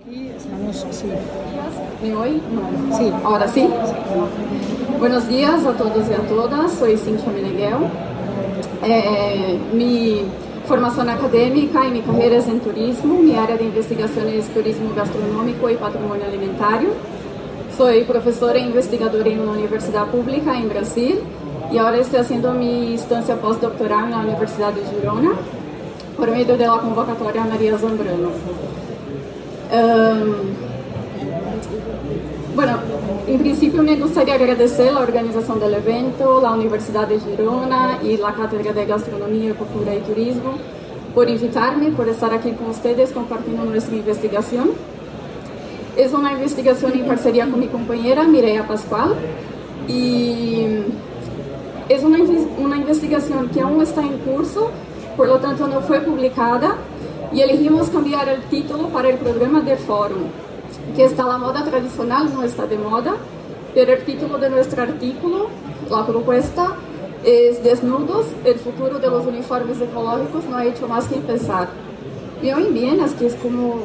Y estamos, sí. ¿Me oí? No. Sí. ¿Ahora sí? Buenos días a todos y a todas, soy Cintia Meneghel. Mi formación académica y mi carrera es en turismo, mi área de investigación es turismo gastronómico y patrimonio alimentario. Soy profesora e investigadora en una universidad pública en Brasil y ahora estoy haciendo mi estancia postdoctoral en la Universidad de Girona por medio de la convocatoria María Zambrano. Bueno, en principio me gustaría agradecer la organización del evento, la Universidad de Girona y la Cátedra de Gastronomía, Cultura y Turismo por invitarme, por estar aquí con ustedes compartiendo nuestra investigación. Es una investigación en parcería con mi compañera Mireia Pascual y es una investigación que aún está en curso, por lo tanto no fue publicada y elegimos cambiar el título para el programa de fórum, que está la moda tradicional, no está de moda, pero el título de nuestro artículo, la propuesta, es Desnudos, el futuro de los uniformes ecológicos no ha hecho más que empezar. ¿Me oyen bien? Es que es como...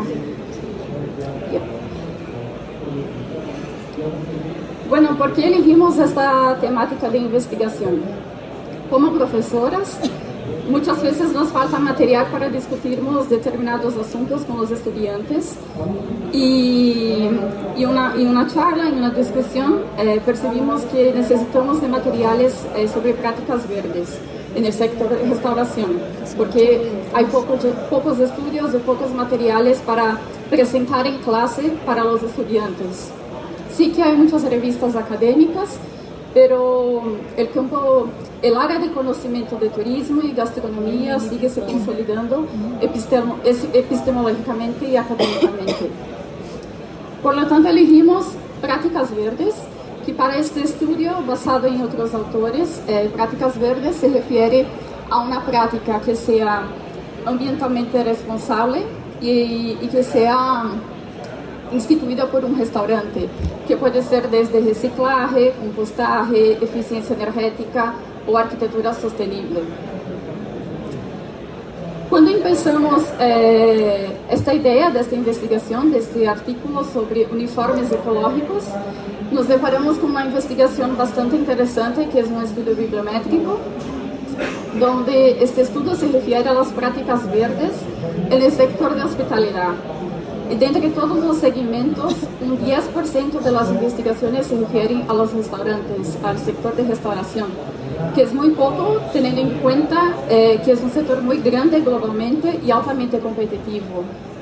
Bueno, ¿por qué elegimos esta temática de investigación? Como profesoras, muchas veces nos falta material para discutirmos determinados asuntos con los estudiantes y una charla, en una discusión, percibimos que necesitamos de materiales sobre prácticas verdes en el sector de restauración, porque hay pocos estudios y pocos materiales para presentar en clase para los estudiantes. Sí que hay muchas revistas académicas, pero el área de conocimiento de turismo y gastronomía sigue se consolidando epistemológicamente y académicamente. Por lo tanto, elegimos prácticas verdes, que para este estudio, basado en otros autores, prácticas verdes se refiere a una práctica que sea ambientalmente responsable y que sea instituida por un restaurante, que puede ser desde reciclaje, compostaje, eficiencia energética o arquitectura sostenible. Cuando empezamos esta idea de esta investigación, de este artículo sobre uniformes ecológicos, nos deparamos con una investigación bastante interesante, que es un estudio bibliométrico, donde este estudio se refiere a las prácticas verdes en el sector de hospitalidad. Y dentro de todos los segmentos, un 10% de las investigaciones se refieren a los restaurantes, al sector de restauración, que es muy poco, teniendo en cuenta que es un sector muy grande globalmente y altamente competitivo.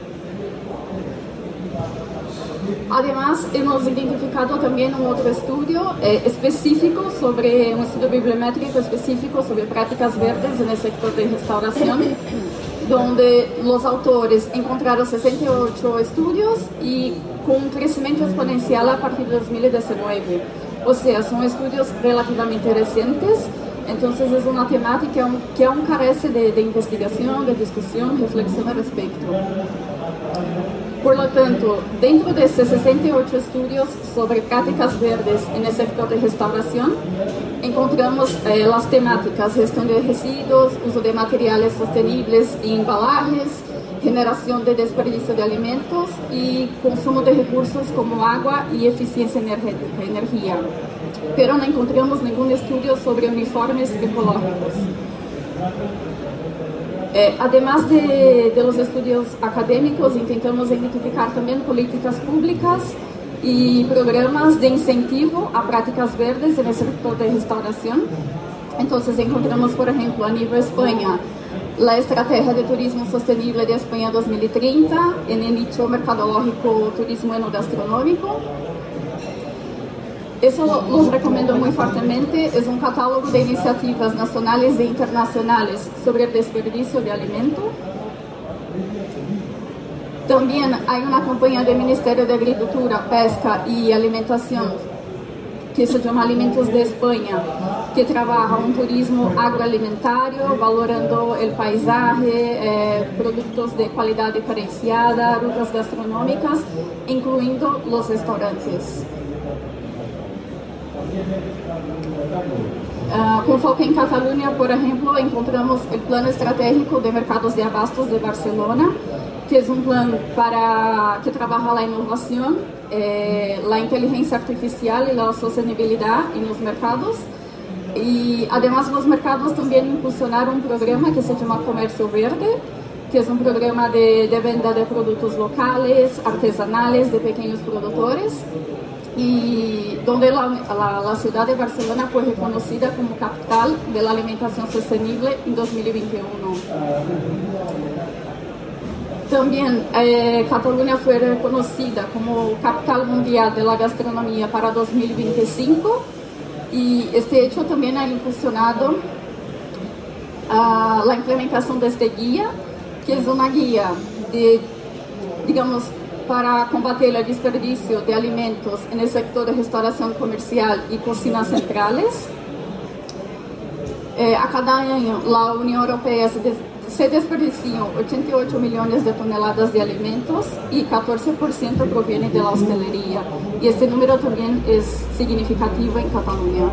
Además, hemos identificado también un otro estudio específico un estudio bibliométrico específico sobre prácticas verdes en el sector de restauración, donde los autores encontraron 68 estudios y con un crecimiento exponencial a partir de 2019. O sea, son estudios relativamente recientes, entonces es una temática que aún carece de investigación, de discusión, reflexión al respecto. Por lo tanto, dentro de estos 68 estudios sobre prácticas verdes en el sector de restauración, encontramos las temáticas gestión de residuos, uso de materiales sostenibles y embalajes, generación de desperdicio de alimentos y consumo de recursos como agua y eficiencia energética, energía. Pero no encontramos ningún estudio sobre uniformes ecológicos. Además de los estudios académicos, intentamos identificar también políticas públicas y programas de incentivo a prácticas verdes en el sector de restauración. Entonces encontramos, por ejemplo, a nivel España, la Estrategia de Turismo Sostenible de España 2030 en el nicho mercadológico turismo enogastronómico. Eso los recomiendo muy fuertemente. Es un catálogo de iniciativas nacionales e internacionales sobre el desperdicio de alimento. También hay una campaña del Ministerio de Agricultura, Pesca y Alimentación que se llama Alimentos de España, que trabaja un turismo agroalimentario, valorando el paisaje, productos de calidad diferenciada, rutas gastronómicas, incluyendo los restaurantes. Con foco en Cataluña, por ejemplo, encontramos el Plan Estratégico de Mercados de Abastos de Barcelona, que es un plan que trabaja la innovación, la inteligencia artificial y la sostenibilidad en los mercados. Y además los mercados también impulsionaron un programa que se llama Comercio Verde, que es un programa de venta de productos locales, artesanales, de pequeños productores, y donde la ciudad de Barcelona fue reconocida como capital de la alimentación sostenible en 2021. También Cataluña fue reconocida como capital mundial de la gastronomía para 2025, y este hecho también ha impulsionado la implementación de este guía, que es una guía para combatir el desperdicio de alimentos en el sector de restauración comercial y cocinas centrales. A cada año la Unión Europea se desperdician 88 millones de toneladas de alimentos y 14% proviene de la hostelería. Y este número también es significativo en Cataluña.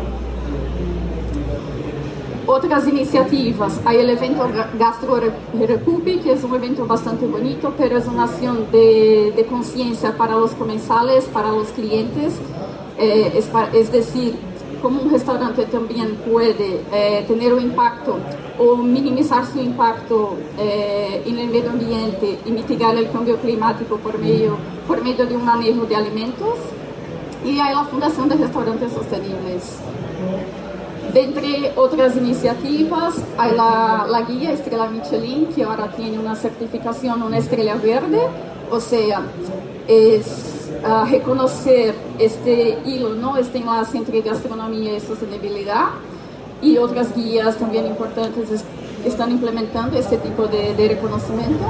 Otras iniciativas, hay el evento Gastro Recupi, que es un evento bastante bonito, pero es una acción de conciencia para los comensales, para los clientes, es decir, cómo un restaurante también puede tener un impacto o minimizar su impacto en el medio ambiente y mitigar el cambio climático por medio de un manejo de alimentos. Y hay la Fundación de Restaurantes Sostenibles. De entre otras iniciativas, hay la guía Estrella Michelin, que ahora tiene una certificación, una estrella verde, o sea, es reconocer este hilo, ¿no? Este enlace entre gastronomía y sostenibilidad, y otras guías también importantes están implementando este tipo de reconocimiento.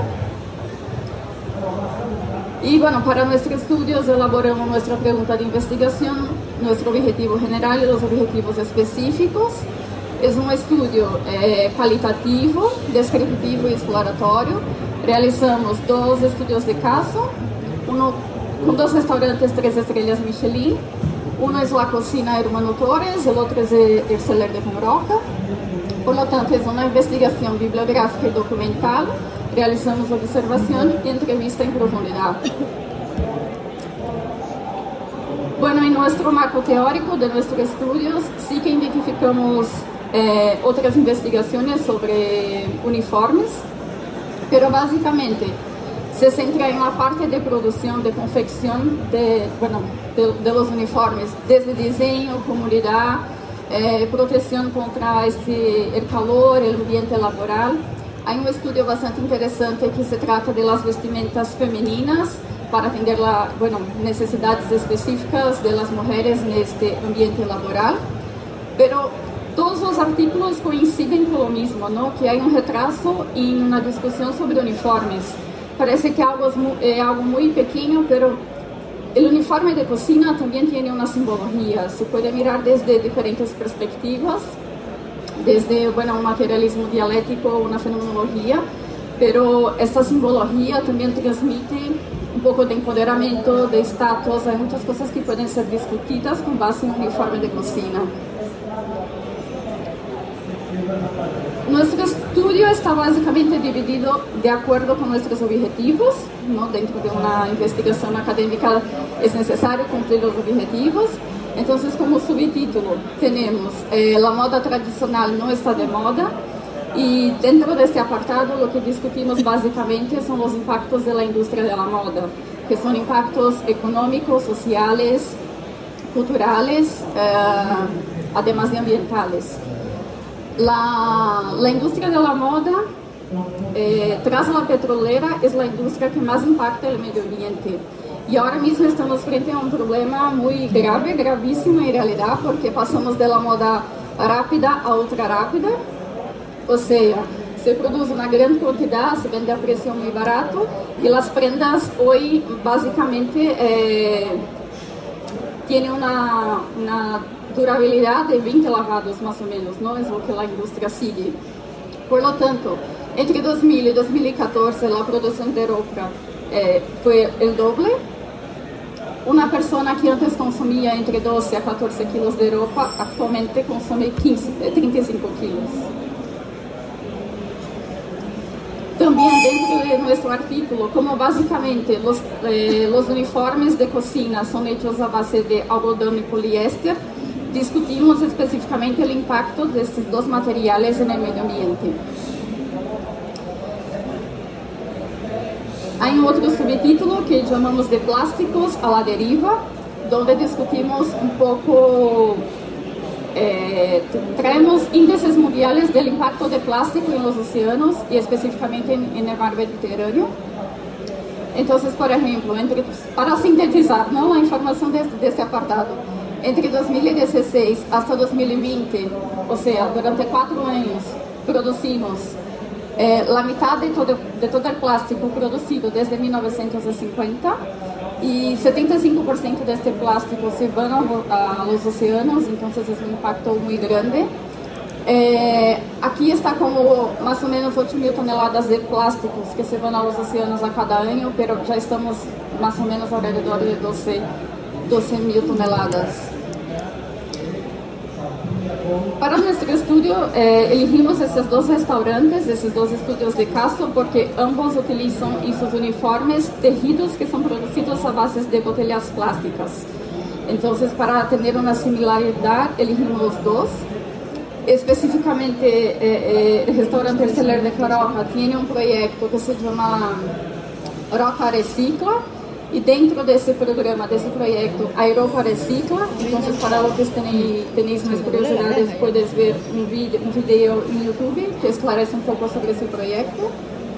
Y bueno, para nuestros estudios elaboramos nuestra pregunta de investigación, nuestro objetivo general y los objetivos específicos. Es un estudio cualitativo, descriptivo y exploratorio. Realizamos 2 estudios de caso, uno con 2 restaurantes 3 estrellas Michelin. Uno es la cocina Hermano Torres, el otro es el Celler de Roca. Por lo tanto, es una investigación bibliográfica y documental. Realizamos observación y entrevista en profundidad. Bueno, en nuestro marco teórico de nuestros estudios sí que identificamos otras investigaciones sobre uniformes, pero básicamente se centra en la parte de producción, de confección de los uniformes, desde diseño, comunidad, protección contra el calor, el ambiente laboral. Hay un estudio bastante interesante que se trata de las vestimentas femeninas para atender necesidades específicas de las mujeres en este ambiente laboral. Pero todos los artículos coinciden con lo mismo, ¿no? Que hay un retraso en una discusión sobre uniformes. Parece que es algo muy pequeño, pero el uniforme de cocina también tiene una simbología. Se puede mirar desde diferentes perspectivas, desde un materialismo dialéctico, una fenomenología, pero esta simbología también transmite un poco de empoderamiento, de estatus. Hay muchas cosas que pueden ser discutidas con base en un uniforme de cocina. Nuestro estudio está básicamente dividido de acuerdo con nuestros objetivos, ¿no? Dentro de una investigación académica es necesario cumplir los objetivos. Entonces, como subtítulo tenemos la moda tradicional no está de moda, y dentro de este apartado lo que discutimos básicamente son los impactos de la industria de la moda, que son impactos económicos, sociales, culturales, además de ambientales. La industria de la moda, tras la petrolera, es la industria que más impacta el medio ambiente. Y ahora mismo estamos frente a un problema muy grave, gravísimo en realidad, porque pasamos de la moda rápida a ultra rápida. O sea, se produce una gran cantidad, se vende a precio muy barato, y las prendas hoy básicamente tienen una durabilidad de 20 lavados más o menos, ¿no? Es lo que la industria sigue. Por lo tanto, entre 2000 y 2014 la producción de ropa fue el doble. una persona que antes consumía entre 12 a 14 kilos de ropa, actualmente consume 35 kilos. También dentro de nuestro artículo, como básicamente los uniformes de cocina son hechos a base de algodón y poliéster, discutimos específicamente el impacto de estos dos materiales en el medio ambiente. Hay un otro subtítulo que llamamos de plásticos a la deriva, donde discutimos un poco, traemos índices mundiales del impacto de plástico en los océanos y específicamente en el mar Mediterráneo. Entonces, por ejemplo, para sintetizar, ¿no?, la información de este apartado, entre 2016 hasta 2020, o sea, durante 4 años, producimos la mitad de todo el plástico producido desde 1950 y 75% de este plástico se va a los océanos, entonces es un impacto muy grande. Aquí está como más o menos 8.000 toneladas de plásticos que se van a los océanos a cada año, pero ya estamos más o menos alrededor de 12.000 toneladas. Para nuestro estudio elegimos esos dos restaurantes, esos dos estudios de caso, porque ambos utilizan en sus uniformes tejidos que son producidos a base de botellas plásticas. Entonces, para tener una similaridad, elegimos los dos. Específicamente, el restaurante Celler de Caroca tiene un proyecto que se llama Roca Recicla, y dentro de ese programa, de ese proyecto, hay Roca Recicla. Entonces, para los que tenéis más curiosidades, puedes ver un video en YouTube que esclarece un poco sobre ese proyecto.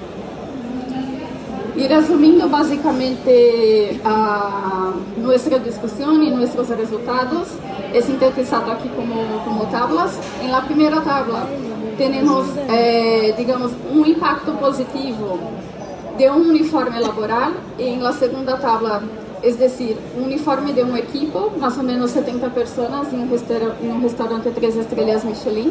Y resumiendo básicamente nuestra discusión y nuestros resultados, es sintetizado aquí como tablas. En la primera tabla tenemos, digamos, un impacto positivo de un uniforme laboral, y en la segunda tabla, es decir, un uniforme de un equipo, más o menos 70 personas en un restaurante 3 estrellas Michelin.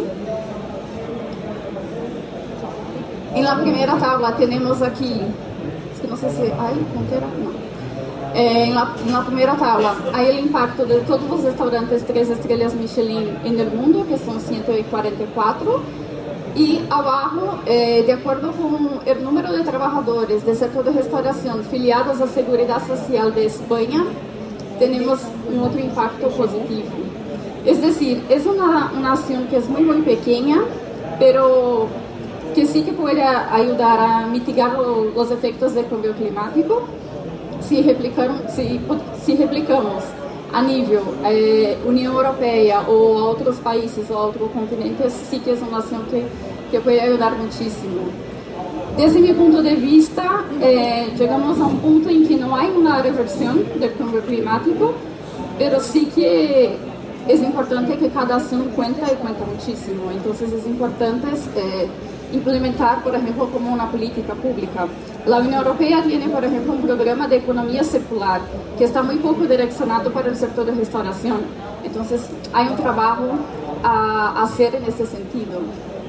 En la primera tabla tenemos aquí, es que no sé si hay puntera, no. En la primera tabla hay el impacto de todos los restaurantes 3 estrellas Michelin en el mundo, que son 144. Y abajo, de acuerdo con el número de trabajadores del sector de restauración filiados a Seguridad Social de España, tenemos un otro impacto positivo. Es decir, es una acción que es muy, muy pequeña, pero que sí que puede ayudar a mitigar los efectos del cambio climático si replicamos a nivel Unión Europea o a otros países o a otros continentes, sí que es una acción que puede ayudar muchísimo. Desde mi punto de vista, llegamos a un punto en que no hay una reversión del cambio climático, pero sí que es importante que cada acción cuenta y cuenta muchísimo. Entonces es importante implementar, por ejemplo, como una política pública. La Unión Europea tiene, por ejemplo, un programa de economía circular que está muy poco direccionado para el sector de restauración. Entonces, hay un trabajo a hacer en este sentido.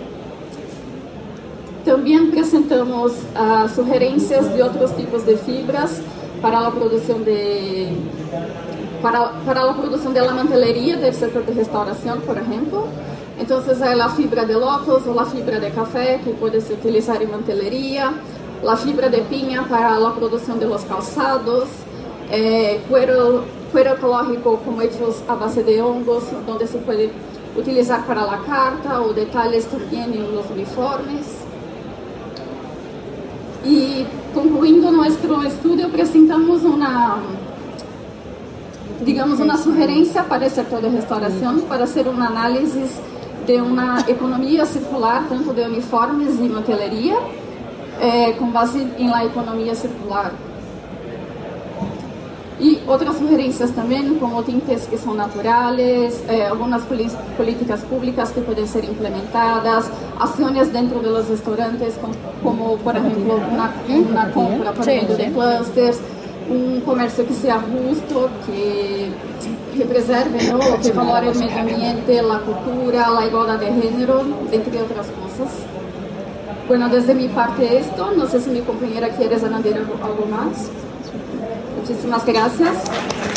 También presentamos sugerencias de otros tipos de fibras para la producción de la mantelería del sector de restauración, por ejemplo. Entonces hay la fibra de lotos o la fibra de café que puedes utilizar en mantelería, la fibra de piña para la producción de los calzados, cuero ecológico como hechos a base de hongos, donde se puede utilizar para la carta o detalles también en los uniformes. Y concluyendo nuestro estudio, presentamos una sugerencia para el sector de restauración para hacer un análisis de una economía circular, tanto de uniformes y mantelería, con base en la economía circular. Y otras sugerencias también, como tintes que son naturales, algunas políticas públicas que pueden ser implementadas, acciones dentro de los restaurantes, como por ejemplo una compra por medio de clusters, un comercio que sea justo, que preserve, ¿no?, que valore el medio ambiente, la cultura, la igualdad de género, entre otras cosas. Bueno, desde mi parte esto, no sé si mi compañera quiere añadir algo más. Muchísimas gracias.